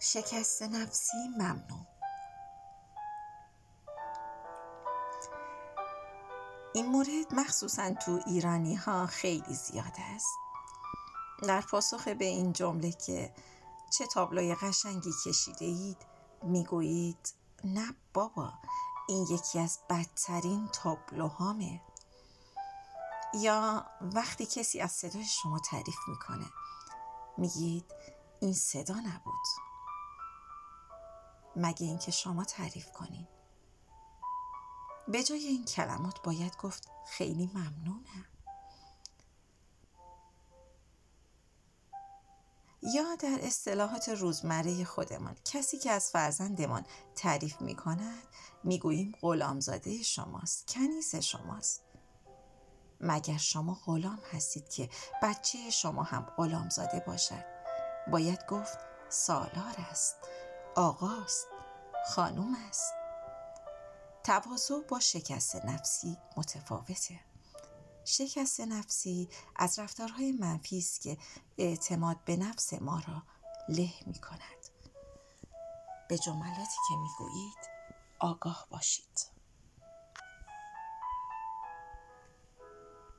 شکست نفسی ممنوع. این مورد مخصوصاً تو ایرانی ها خیلی زیاد است. در پاسخ به این جمله که چه تابلوی قشنگی کشیده اید میگویید نه بابا، این یکی از بدترین تابلوهامه. یا وقتی کسی از صدای شما تعریف میکنه میگید این صدا نبود، مگه اینکه شما تعریف کنین. به جای این کلمات باید گفت خیلی ممنونم. یا در اصطلاحات روزمره خودمان کسی که از فرزندمان تعریف میکند میگوییم غلامزاده شماست، کنیز شماست. مگر شما غلام هستید که بچه شما هم غلامزاده باشد؟ باید گفت سالار است، آقاست، خانوم است. تواضع با شکست نفسی متفاوته. شکست نفسی از رفتارهای منفی است که اعتماد به نفس ما را له می کند. به جملاتی که می گویید آگاه باشید.